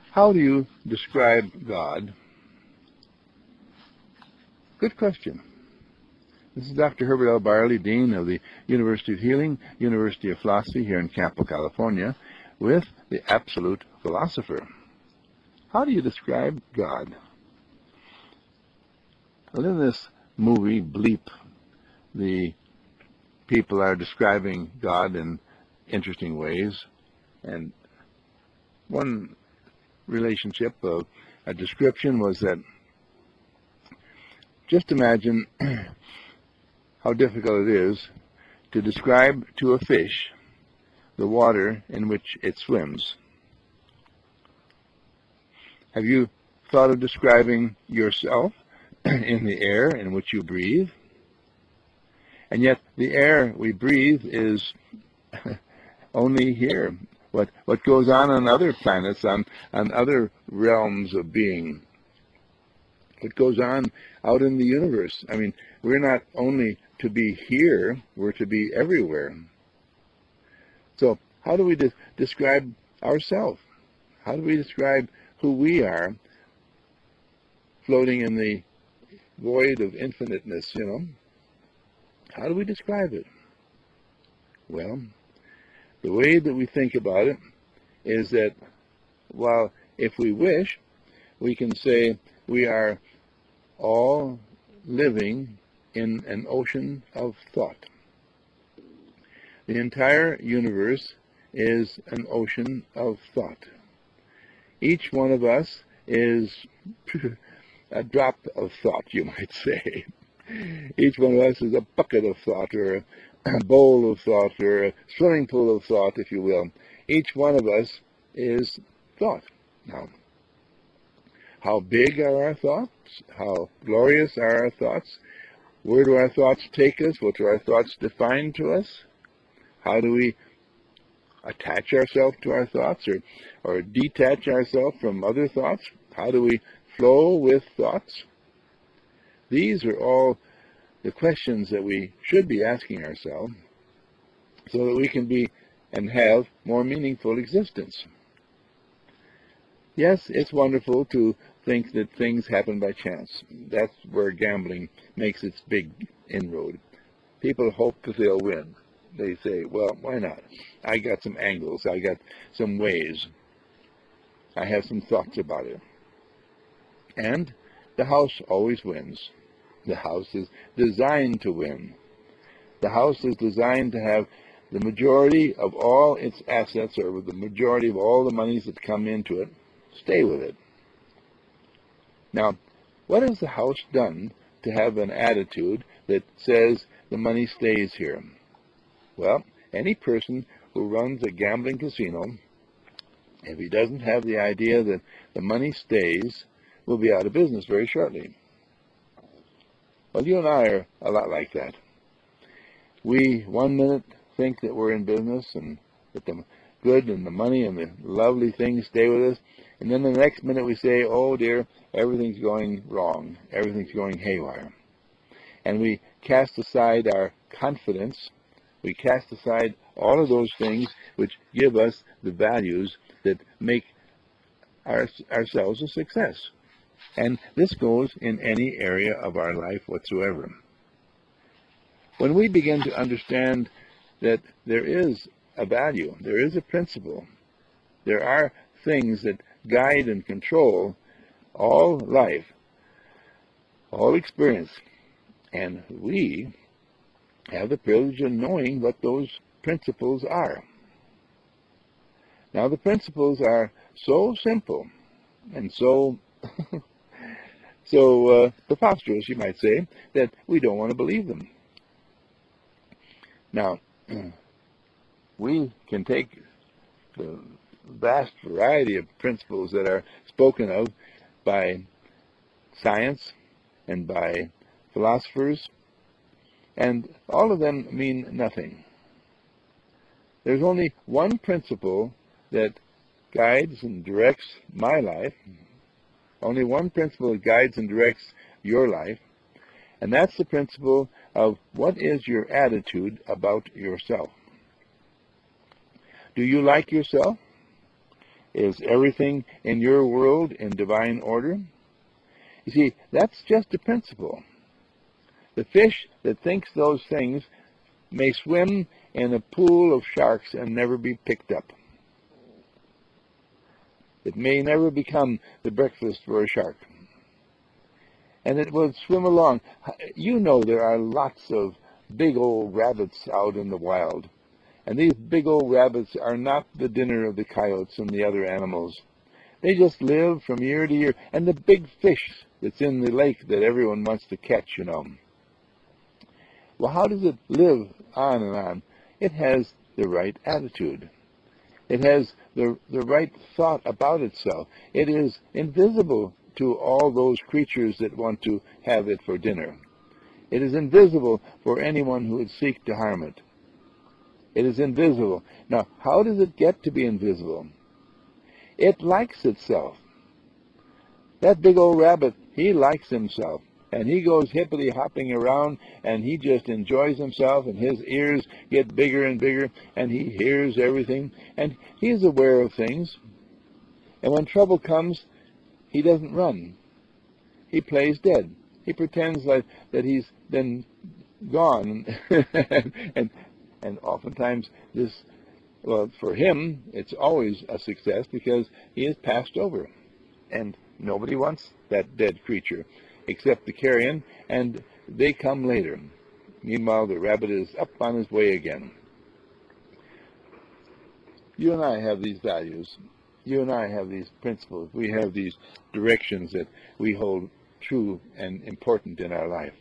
How do you describe God? Good question. This is Dr. Herbert L. Barley, Dean of the University of Healing, University of Philosophy here in Campo, California, with the Absolute Philosopher. How do you describe God? Well, in this movie, Bleep, the people are describing God in interesting ways, and one relationship of a description was that just imagine how difficult it is to describe to a fish the water in which it swims. Have you thought of describing yourself in the air in which you breathe? And yet the air we breathe is only here. What goes on other planets, on other realms of being, what goes on out in the universe. I mean, we're not only to be here, we're to be everywhere. So how do we describe ourselves? How do we describe who we are floating in the void of infiniteness, you know? How do we describe it? Well, the way that we think about it is that, while if we wish, we can say we are all living in an ocean of thought. The entire universe is an ocean of thought. Each one of us is a drop of thought, you might say. Each one of us is a bucket of thought, or a bowl of thought, or a swimming pool of thought, if you will. Each one of us is thought. Now, how big are our thoughts? How glorious are our thoughts? Where do our thoughts take us? What do our thoughts define to us? How do we attach ourselves to our thoughts, or detach ourselves from other thoughts? How do we flow with thoughts? These are all the questions that we should be asking ourselves so that we can be and have more meaningful existence. Yes, it's wonderful to think that things happen by chance. That's where gambling makes its big inroad. People hope that they'll win. They say, well, why not? I got some angles. I got some ways. I have some thoughts about it. And the house always wins. The house is designed to win. The house is designed to have the majority of all its assets, or the majority of all the monies that come into it, stay with it. Now, what has the house done to have an attitude that says the money stays here? Well, any person who runs a gambling casino, if he doesn't have the idea that the money stays, will be out of business very shortly. Well, you and I are a lot like that. We, one minute, think that we're in business and that the good and the money and the lovely things stay with us, and then the next minute we say, oh dear, everything's going wrong, everything's going haywire. And we cast aside our confidence. We cast aside all of those things which give us the values that make ourselves a success. And this goes in any area of our life whatsoever. When we begin to understand that there is a value, there is a principle, there are things that guide and control all life, all experience, and we have the privilege of knowing what those principles are. Now, the principles are so simple and so preposterous, you might say, that we don't want to believe them. Now, we can take the vast variety of principles that are spoken of by science and by philosophers, and all of them mean nothing. There's only one principle that guides and directs my life, only one principle that guides and directs your life, and that's the principle of what is your attitude about yourself. Do you like yourself? Is everything in your world in divine order? You see, that's just a principle. The fish that thinks those things may swim in a pool of sharks and never be picked up. It may never become the breakfast for a shark. And it will swim along. You know there are lots of big old rabbits out in the wild. And these big old rabbits are not the dinner of the coyotes and the other animals. They just live from year to year. And the big fish that's in the lake that everyone wants to catch, you know. Well, how does it live on and on? It has the right attitude. It has the right thought about itself. It is invisible to all those creatures that want to have it for dinner. It is invisible for anyone who would seek to harm it. It is invisible. Now, how does it get to be invisible? It likes itself. That big old rabbit, he likes himself. And he goes hippity-hopping around, and he just enjoys himself, and his ears get bigger and bigger, and he hears everything, and he's aware of things. And when trouble comes, he doesn't run. He plays dead. He pretends like that he's been gone. and oftentimes this, well, for him, it's always a success because he is passed over. And nobody wants that dead creature except the carrion, and they come later. Meanwhile, the rabbit is up on his way again. You and I have these values. You and I have these principles. We have these directions that we hold true and important in our life.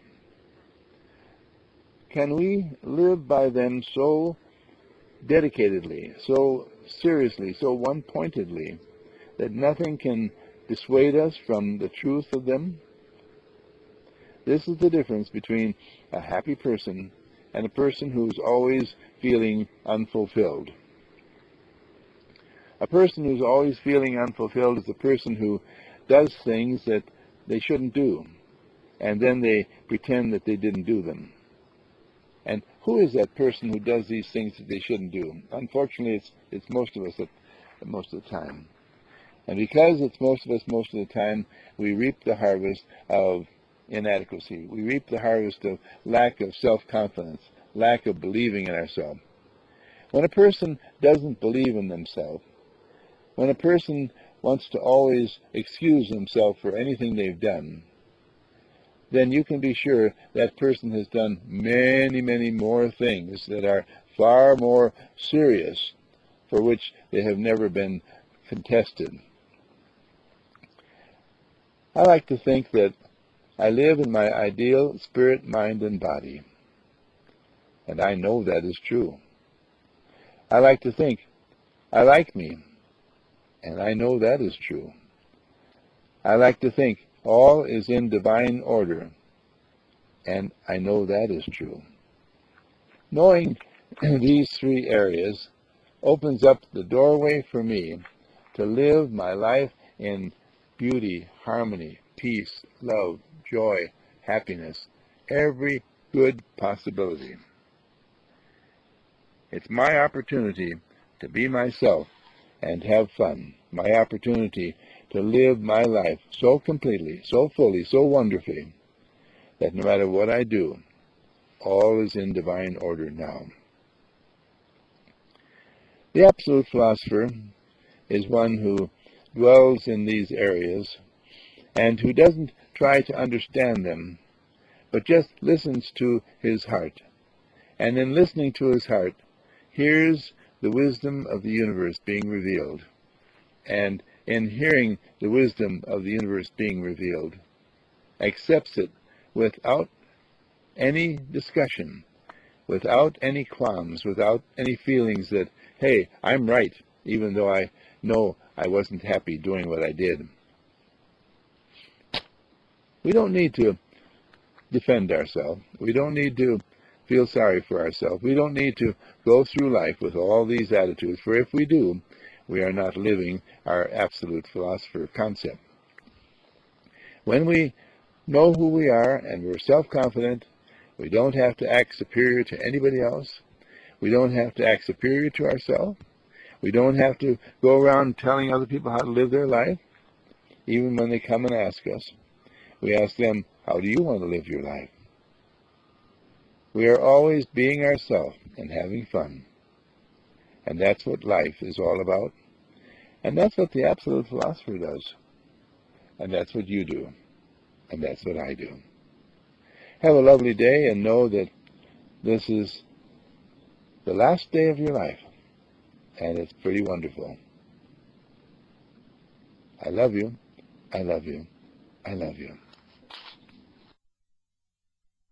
Can we live by them so dedicatedly, so seriously, so one-pointedly, that nothing can dissuade us from the truth of them? This is the difference between a happy person and a person who's always feeling unfulfilled. A person who's always feeling unfulfilled is a person who does things that they shouldn't do, and then they pretend that they didn't do them. And who is that person who does these things that they shouldn't do? Unfortunately, it's most of us at most of the time. And because it's most of us most of the time, we reap the harvest of inadequacy. We reap the harvest of lack of self-confidence, lack of believing in ourselves. When a person doesn't believe in themselves, when a person wants to always excuse themselves for anything they've done, then you can be sure that person has done many, many more things that are far more serious, for which they have never been contested. I like to think that I live in my ideal spirit, mind, and body. And I know that is true. I like to think I like me. And I know that is true. I like to think all is in divine order. And I know that is true. Knowing these three areas opens up the doorway for me to live my life in beauty, harmony, peace, love, joy, happiness, every good possibility. It's my opportunity to be myself and have fun, my opportunity to live my life so completely, so fully, so wonderfully, that no matter what I do, all is in divine order now. The absolute philosopher is one who dwells in these areas and who doesn't try to understand them, but just listens to his heart. And in listening to his heart, hears the wisdom of the universe being revealed. And in hearing the wisdom of the universe being revealed, accepts it without any discussion, without any qualms, without any feelings that, hey, I'm right, even though I know I wasn't happy doing what I did. We don't need to defend ourselves. We don't need to feel sorry for ourselves. We don't need to go through life with all these attitudes, for if we do, we are not living our absolute philosopher concept. When we know who we are and we're self-confident, we don't have to act superior to anybody else. We don't have to act superior to ourselves. We don't have to go around telling other people how to live their life. Even when they come and ask us, we ask them, how do you want to live your life? We are always being ourselves and having fun. And that's what life is all about. And that's what the Absolute Philosopher does. And that's what you do. And that's what I do. Have a lovely day, and know that this is the last day of your life. And it's pretty wonderful. I love you. I love you. I love you.